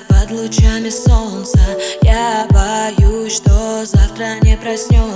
под лучами солнца. Я боюсь, что завтра не проснется.